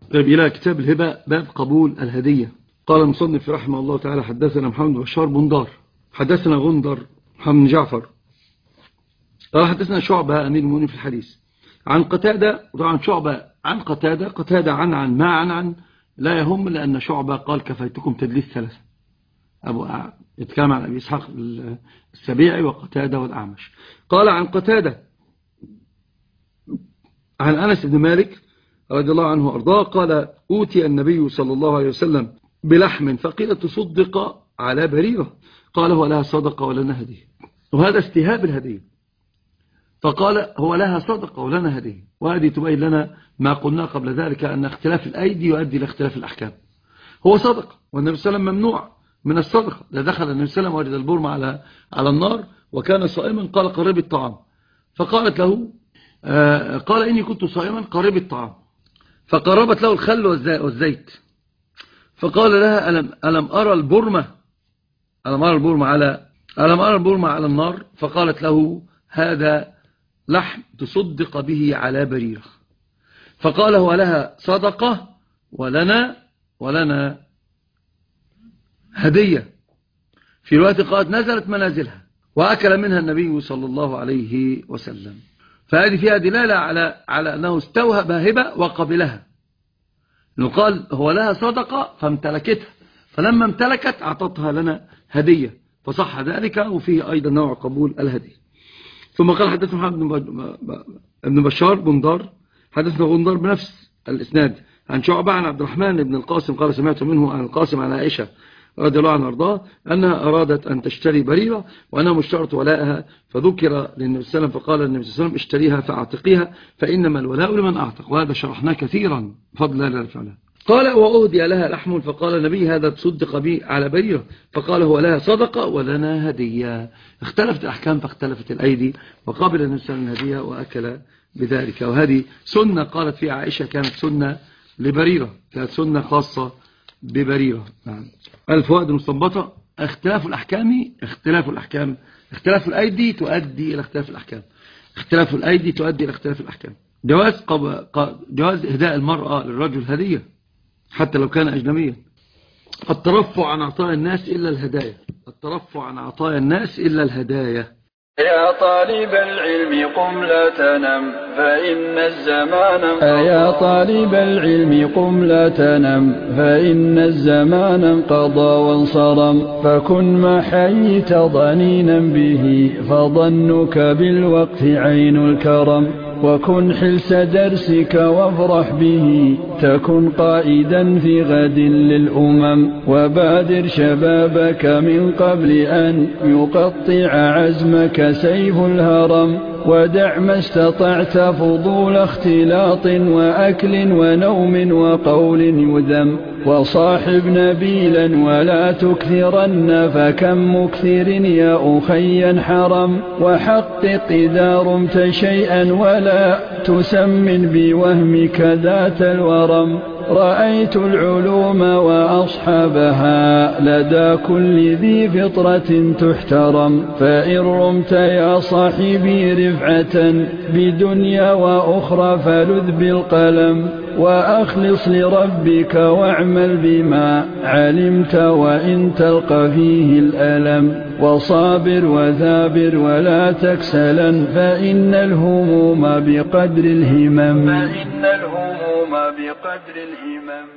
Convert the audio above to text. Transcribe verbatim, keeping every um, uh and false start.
إلى كتاب الهبة باب قبول الهدية. قال المصنف رحمه الله تعالى حدثنا محمد بن بشار بندار حدثنا غندر محمد بن جعفر قال حدثنا شعبة أمير المؤمنين في الحديث عن قتادة. طبعا شعبة عن قتادة قتادة عن عن ما عن عن لا يهم، لأن شعبة قال كفيتكم تدليس ثلاثة. أبو يتكلم عن أبي إسحاق السبيعي وقتادة والأعمش. قال عن قتادة عن أنس بن مالك رضي الله عنه وأرضاه قال أوتي النبي صلى الله عليه وسلم بلحم فقيل تصدق على بريرة قال هو لها صدقة ولنا هدية. وهذا استهاب الهدية، فقال هو لها صدقة ولنا هدية. وهذه تبين لنا ما قلنا قبل ذلك أن اختلاف الأيدي يؤدي إلى اختلاف الأحكام. هو صدقة والنبي صلى الله عليه وسلم ممنوع من الصدقة. دخل النبي صلى الله عليه وسلم وجد البرمة على على النار وكان صائما قال قرب الطعام، فقالت له آه قال إني كنت صائما قرب الطعام، فقربت له الخل والزيت، فقال لها ألم, ألم أرى البرمة ألم أرى البرمة على ألم أرى البرمة على النار، فقالت له هذا لحم تصدق به على بريرة. فقال هو لها صدقة ولنا ولنا هدية. في رواية قالت نزلت منازلها وأكل منها النبي صلى الله عليه وسلم. فهذه فيها دلالة على على أنه استوهب هبة وقبلها، إنه قال هو لها صدقة فامتلكتها، فلما امتلكت أعطتها لنا هدية، فصح ذلك. وفيه أيضا نوع قبول الهدية. ثم قال حدثنا محمد بن بشار بندار حدثنا غندر بنفس الإسناد عن شعبة عن عبد الرحمن بن القاسم قال سمعت منه عن القاسم عن عائشة رضي الله عنها وارضاها أنها أرادت أن تشتري بريرة وأنها مشترط ولاءها، فذكر للنبي صلى الله عليه وسلم فقال النبي صلى الله عليه وسلم اشتريها فأعتقيها فإنما الولاء لمن أعتق. وهذا شرحناه كثيرا بفضل الله فعلا. قال وأهدي لها لحم فقال النبي هذا تصدق به على بريرة، فقال هو لها صدقة ولنا هدية. اختلفت الأحكام فاختلفت الأيدي، وقابل النبي صلى الله عليه وسلم الهدية وأكل بذلك. وهذه سنة قالت فيها عائشة كانت سنة لبريرة، كانت سنة خاصة ببريرة. نعم. الفوائد المستنبطة اختلاف الأحكام اختلاف الأحكام اختلاف الأيدي تؤدي إلى اختلاف الأحكام اختلاف الأيدي تؤدي إلى اختلاف الأحكام. جواز قب... جواز إهداء المرأة للرجل هدية حتى لو كان أجنبيا. الترفع عن عطاء الناس إلا الهدايا الترفع عن عطاء الناس إلا الهدايا. يا طالب العلم قم لا تنم فإن الزمان انقضى يا طالب العلم قم لا تنم فإن الزمان انقضى وانصرم، فكن ما حييت ضنينا به فظنك بالوقت عين الكرم، وكن حلس درسك وافرح به تكن قائدا في غد للأمم، وبادر شبابك من قبل أن يقطع عزمك سيف الهرم، ودع ما استطعت فضول اختلاط وأكل ونوم وقول يذم، وصاحب نبيلا ولا تكثرن فكم مكثر يا أخي حرم، وحقق إذا رمت شيئا ولا تسمن بوهمك ذات الورم، رأيت العلوم وأصحابها لدى كل ذي فطرة تحترم، فإن رمت يا صاحبي رفعة بدنيا وأخرى فلذ بالقلم، وأخلص لربك واعمل بما علمت وإن تلقى فيه الألم، وصابر وثابر ولا تكسلا فإن الهموم بقدر الهمم فإن الهموم بقدر الهمم.